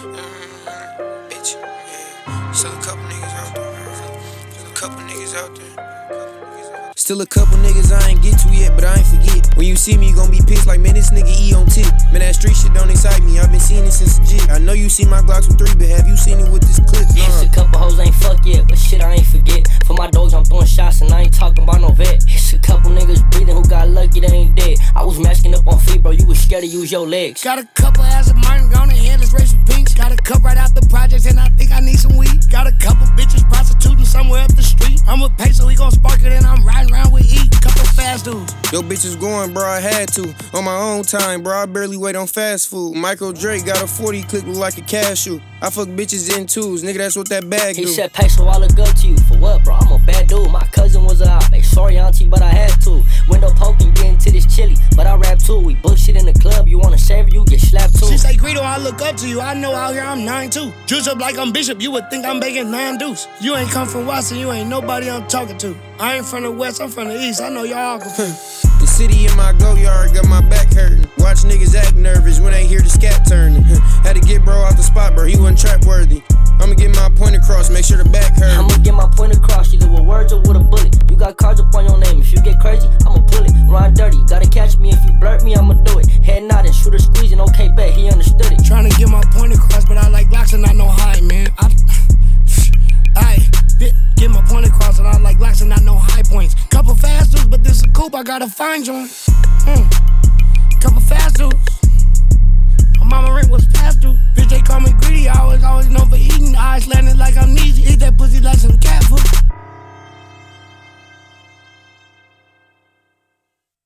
Bitch, yeah. Still a couple niggas out there. Still a couple niggas out there. Still a couple niggas I ain't get to yet, but I ain't forget. When you see me, you gon' be pissed like, man, this nigga E on tip. Man, that street shit don't excite me, I've been seeing it since legit. I know you see my Glocks with 3, but have you seen it with this clip? It's a couple hoes ain't fuck yet, but shit I ain't forget. For my dogs I'm throwing shots and I ain't talking about no vet. It's a couple niggas breathing who got lucky they ain't dead. I was masking up on feet, bro, you was scared to use your legs. Got a couple ass of Martin gone and headless race with pinks. Got a cup right out the projects and I think I need some weed. Got a couple bitches prostituting somewhere up the street. I'm with Peso, we gon' spark it and I'm riding around with E. Couple fast dudes. Yo, bitches going, bro, I had to. On my own time, bro, I barely wait on fast food. Michael Drake got a 40 clip look like a cashew. I fuck bitches in twos, nigga, that's what that bag do. He said, Peso, I look up to you. For what, bro? I'm a bad dude. My cousin was a op. Ay, sorry, auntie, but I had to. Window poking, getting to this chili. But I rap too. We bullshit in the club. You wanna save you, get slapped too. She say, Greedo, I look up to you. I know out here I'm 9'2". Juice up like I'm Bishop. You would think I'm baking 9 deuce. You ain't come from Watson. You ain't nobody I'm talking to. I ain't from the West. I'm from the East. I know y'all confused. The city in my go yard got my back hurting. Watch niggas act nervous when they hear the scat turning. Had to get bro out the spot, bro, he wasn't trap worthy. I'ma get my point across, make sure the back hurt. I'ma get my point across, either with words or with a bullet. You got cards up on your name, if you get crazy, I'ma pull it. Run dirty, gotta catch me, if you blurt me, I'ma do it. Head nodding, shooter squeezing, okay bet, he understood it. Tryna get my point across, but I like Glocks and not no high, man. Get my point across and I like Glocks and not no high points. Couple fast dudes, but this a coupe, I gotta find joint. Couple fast dudes. My mama rent was past due. Bitch, they call me greedy. I was always known for eating. Eyes landing like amnesia. Eat that pussy like some cat food.